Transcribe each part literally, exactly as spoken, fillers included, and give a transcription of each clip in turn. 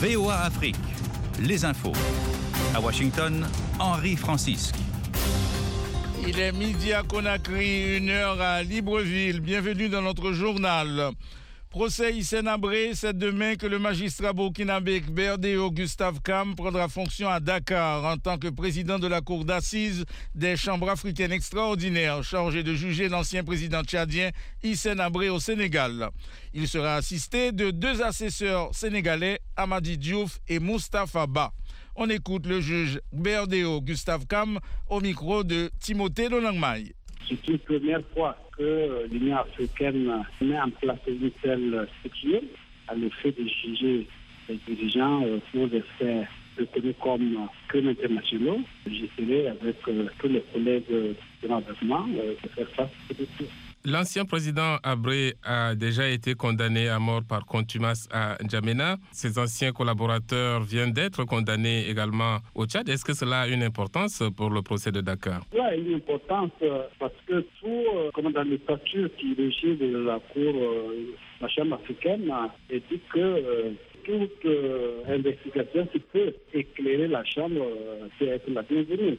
V O A Afrique, les infos. À Washington, Henri Francisque. Il est midi à Conakry, une heure à Libreville. Bienvenue dans notre journal. Procès Hissène Habré, c'est demain que le magistrat burkinabé Berdeo Gustave Kam prendra fonction à Dakar en tant que président de la cour d'assises des chambres africaines extraordinaires chargé de juger l'ancien président tchadien Hissène Habré au Sénégal. Il sera assisté de deux assesseurs sénégalais, Amadi Diouf et Moustapha Ba. On écoute le juge Berdeo Gustave Kam au micro de Timothée Lonangmaï. C'est une première fois que l'Union africaine met en place une telle structure à l'effet de juger les dirigeants pour les faire reconnus comme crimes internationaux. J'essaierai avec tous les collègues de l'environnement de faire face à ce tout. L'ancien président Habré a déjà été condamné à mort par contumace à N'Djamena. Ses anciens collaborateurs viennent d'être condamnés également au Tchad. Est-ce que cela a une importance pour le procès de Dakar? Cela a une importance parce que tout, comme dans les statuts qui régissent de la Cour, la Chambre africaine, est dit que euh, toute euh, investigation qui peut éclairer la Chambre euh, peut être la bienvenue.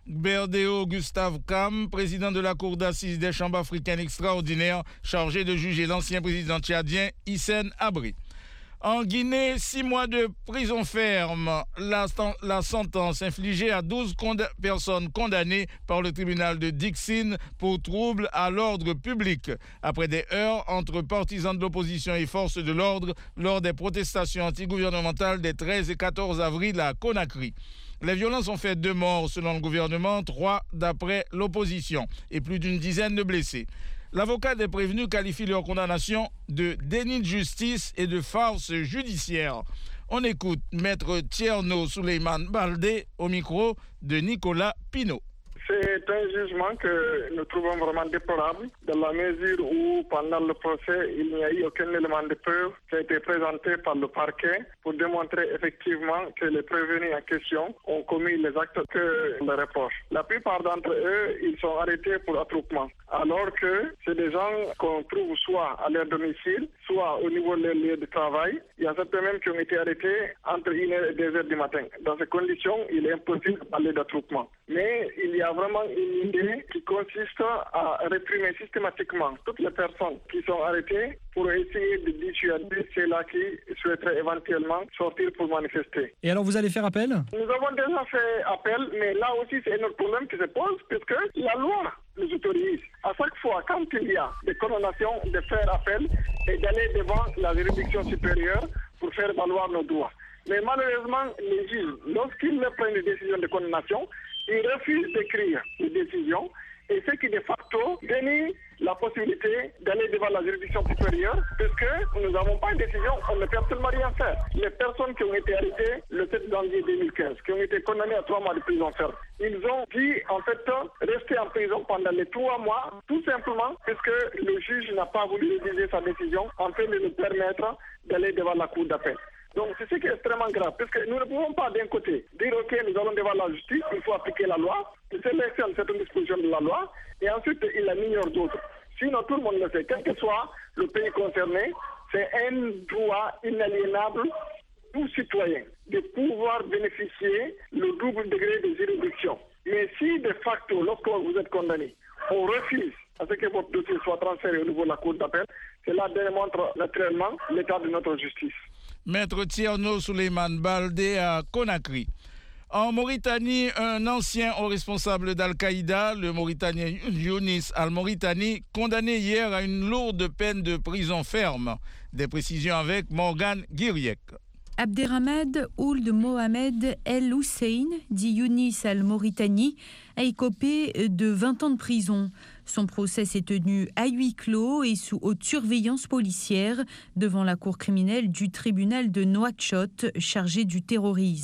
Berdeo Gustave Kam, président de la cour d'assises des chambres africaines extraordinaires, chargé de juger l'ancien président tchadien Hissène Habré. En Guinée, six mois de prison ferme. La, la sentence infligée à douze conda- personnes condamnées par le tribunal de Dixine pour troubles à l'ordre public, après des heurts entre partisans de l'opposition et forces de l'ordre lors des protestations antigouvernementales des treize et quatorze avril à Conakry. Les violences ont fait deux morts selon le gouvernement, trois d'après l'opposition et plus d'une dizaine de blessés. L'avocat des prévenus qualifie leur condamnation de déni de justice et de farce judiciaire. On écoute Maître Tierno Souleymane Baldé au micro de Nicolas Pinault. C'est un jugement que nous trouvons vraiment déplorable, dans la mesure où, pendant le procès, il n'y a eu aucun élément de preuve qui a été présenté par le parquet pour démontrer effectivement que les prévenus en question ont commis les actes que le reproche. La plupart d'entre eux, ils sont arrêtés pour attroupement, alors que c'est des gens qu'on trouve soit à leur domicile, soit au niveau de leur lieu de travail. Il y a certains même qui ont été arrêtés entre une heure et deux heures du matin. Dans ces conditions, il est impossible de parler d'attroupement. Mais il y a vraiment une idée qui consiste à réprimer systématiquement toutes les personnes qui sont arrêtées pour essayer de dissuader ceux-là qui souhaiteraient éventuellement sortir pour manifester. Et alors vous allez faire appel? Nous avons déjà fait appel, mais là aussi c'est un autre problème qui se pose, puisque la loi nous autorise à chaque fois, quand il y a des condamnations, de faire appel et d'aller devant la juridiction supérieure pour faire valoir nos droits. Mais malheureusement, les juges, lorsqu'ils prennent des décisions de condamnation, ils refusent d'écrire les décisions, et ce qui de facto dénie la possibilité d'aller devant la juridiction supérieure, parce que nous n'avons pas de décision, on ne peut absolument rien faire. Les personnes qui ont été arrêtées le sept janvier deux mille quinze, qui ont été condamnées à trois mois de prison ferme, ils ont dit en fait rester en prison pendant les trois mois, tout simplement parce que le juge n'a pas voulu réviser sa décision afin de nous permettre d'aller devant la cour d'appel. Donc c'est ce qui est extrêmement grave, parce que nous ne pouvons pas d'un côté dire ok, nous allons devant la justice, il faut appliquer la loi, il sélectionne certaines dispositions de la loi, et ensuite il la ignore d'autres. Sinon tout le monde le sait, quel que soit le pays concerné, c'est un droit inaliénable tout citoyen de pouvoir bénéficier le double degré de juridiction. Mais si de facto, lorsque vous êtes condamné, on refuse à ce que votre dossier soit transféré au niveau de la cour d'appel, cela démontre naturellement l'état de notre justice. Maître Tierno Souleymane Baldé à Conakry. En Mauritanie, un ancien haut responsable d'Al-Qaïda, le Mauritanien Younis Al-Mauritani, condamné hier à une lourde peine de prison ferme. Des précisions avec Morgane Guiriec. Abderrahmad Ould Mohamed El Hussein, dit Younis Al-Mauritani, a écopé de vingt ans de prison. Son procès s'est tenu à huis clos et sous haute surveillance policière devant la cour criminelle du tribunal de Nouakchott chargé du terrorisme.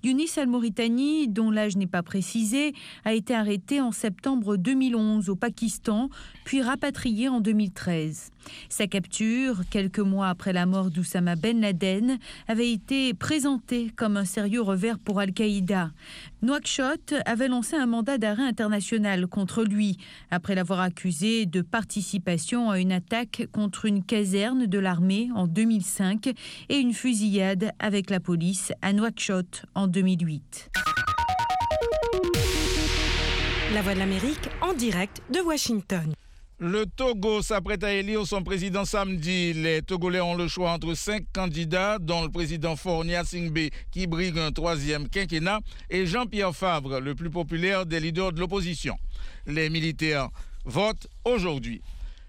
Younis Al-Mauritani, dont l'âge n'est pas précisé, a été arrêté en septembre deux mille onze au Pakistan, puis rapatrié en deux mille treize. Sa capture, quelques mois après la mort d'Oussama Ben Laden, avait été présentée comme un sérieux revers pour Al-Qaïda. Nouakchott avait lancé un mandat d'arrêt international contre lui, après l'avoir accusé de participation à une attaque contre une caserne de l'armée en deux mille cinq et une fusillade avec la police à Nouakchott en deux mille huit. La Voix de l'Amérique en direct de Washington. Le Togo s'apprête à élire son président samedi. Les Togolais ont le choix entre cinq candidats, dont le président Faure Gnassingbé, qui brigue un troisième quinquennat, et Jean-Pierre Favre, le plus populaire des leaders de l'opposition. Les militaires votent aujourd'hui.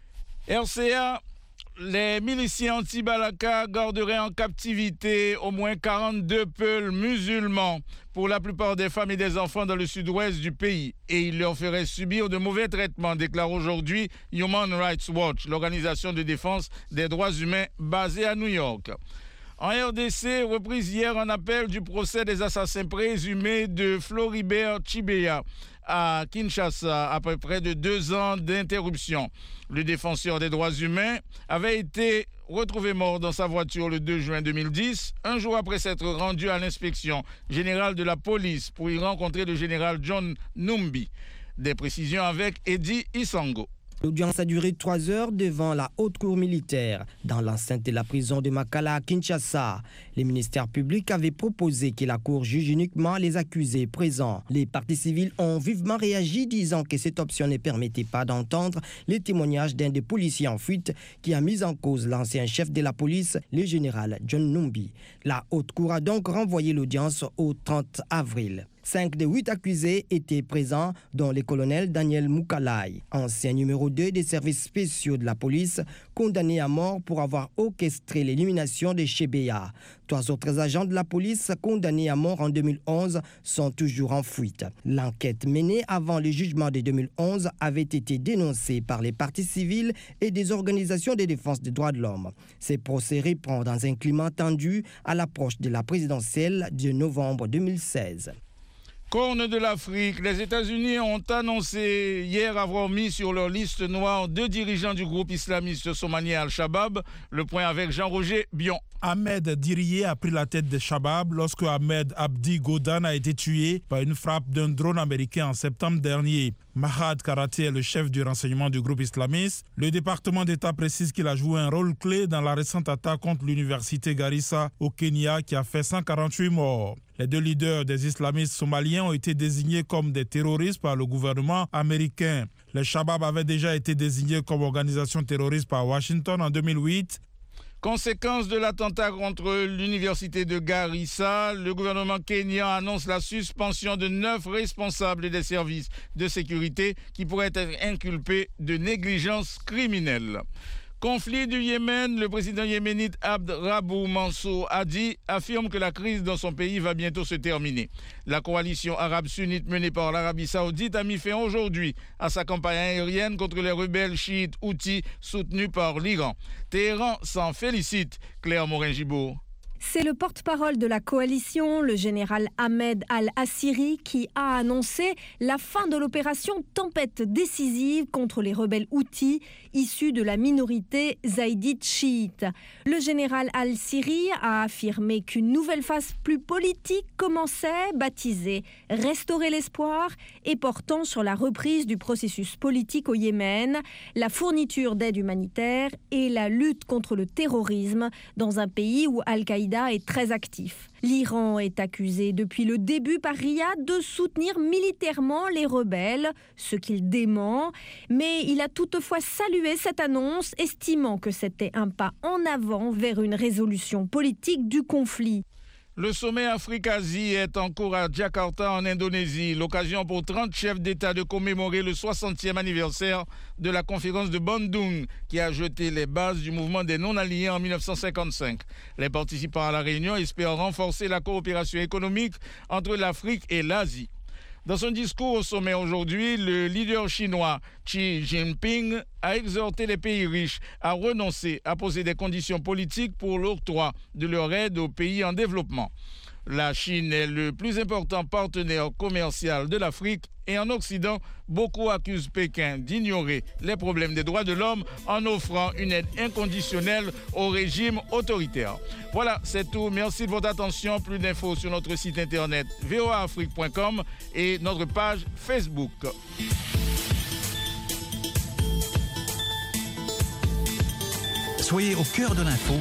R C A, les miliciens anti-Balaka garderaient en captivité au moins quarante-deux peuls musulmans, pour la plupart des femmes et des enfants dans le sud-ouest du pays, et ils leur feraient subir de mauvais traitements, déclare aujourd'hui Human Rights Watch, l'organisation de défense des droits humains basée à New York. En R D C, reprise hier un appel du procès des assassins présumés de Floribert Chebeya à Kinshasa, après près de deux ans d'interruption. Le défenseur des droits humains avait été retrouvé mort dans sa voiture le deux juin deux mille dix, un jour après s'être rendu à l'inspection générale de la police pour y rencontrer le général John Numbi. Des précisions avec Eddie Isango. L'audience a duré trois heures devant la haute cour militaire, dans l'enceinte de la prison de Makala à Kinshasa. Les ministères publics avaient proposé que la cour juge uniquement les accusés présents. Les partis civils ont vivement réagi, disant que cette option ne permettait pas d'entendre les témoignages d'un des policiers en fuite qui a mis en cause l'ancien chef de la police, le général John Numbi. La haute cour a donc renvoyé l'audience au trente avril. Cinq des huit accusés étaient présents, dont le colonel Daniel Moukalai, ancien numéro deux des services spéciaux de la police, condamné à mort pour avoir orchestré l'élimination de Chebeya. Trois autres agents de la police, condamnés à mort en deux mille onze, sont toujours en fuite. L'enquête menée avant le jugement de deux mille onze avait été dénoncée par les partis civils et des organisations de défense des droits de l'homme. Ces procès reprend dans un climat tendu à l'approche de la présidentielle de novembre deux mille seize. Corne de l'Afrique, les États-Unis ont annoncé hier avoir mis sur leur liste noire deux dirigeants du groupe islamiste somalien Al-Shabaab. Le point avec Jean-Roger Bion. Ahmed Diriye a pris la tête de Shabab lorsque Ahmed Abdi Godan a été tué par une frappe d'un drone américain en septembre dernier. Mahad Karate est le chef du renseignement du groupe islamiste. Le département d'État précise qu'il a joué un rôle clé dans la récente attaque contre l'université Garissa au Kenya qui a fait cent quarante-huit morts. Les deux leaders des islamistes somaliens ont été désignés comme des terroristes par le gouvernement américain. Les Shabab avaient déjà été désignés comme organisation terroriste par Washington en deux mille huit. Conséquence de l'attentat contre l'université de Garissa, le gouvernement kényan annonce la suspension de neuf responsables des services de sécurité qui pourraient être inculpés de négligence criminelle. Conflit du Yémen, le président yéménite Abd Rabou Mansour Hadi affirme que la crise dans son pays va bientôt se terminer. La coalition arabe sunnite menée par l'Arabie saoudite a mis fin aujourd'hui à sa campagne aérienne contre les rebelles chiites houthis soutenus par l'Iran. Téhéran s'en félicite. Claire Morin-Gibault. C'est le porte-parole de la coalition, le général Ahmed Al-Assiri, qui a annoncé la fin de l'opération Tempête décisive contre les rebelles houthis issus de la minorité zaïdite chiite. Le général Al-Assiri a affirmé qu'une nouvelle phase plus politique commençait, baptisée « Restaurer l'espoir » et portant sur la reprise du processus politique au Yémen, la fourniture d'aide humanitaire et la lutte contre le terrorisme dans un pays où Al-Qaïda est très actif. L'Iran est accusé depuis le début par Riyad de soutenir militairement les rebelles, ce qu'il dément, mais il a toutefois salué cette annonce, estimant que c'était un pas en avant vers une résolution politique du conflit. Le sommet Afrique-Asie est en cours à Jakarta en Indonésie, l'occasion pour trente chefs d'État de commémorer le soixantième anniversaire de la conférence de Bandung qui a jeté les bases du mouvement des non-alignés en mille neuf cent cinquante-cinq. Les participants à la réunion espèrent renforcer la coopération économique entre l'Afrique et l'Asie. Dans son discours au sommet aujourd'hui, le leader chinois Xi Jinping a exhorté les pays riches à renoncer à poser des conditions politiques pour l'octroi de leur aide aux pays en développement. La Chine est le plus important partenaire commercial de l'Afrique et en Occident, beaucoup accusent Pékin d'ignorer les problèmes des droits de l'homme en offrant une aide inconditionnelle au régime autoritaire. Voilà, c'est tout. Merci de votre attention. Plus d'infos sur notre site internet v o a afrique point com et notre page Facebook. Soyez au cœur de l'info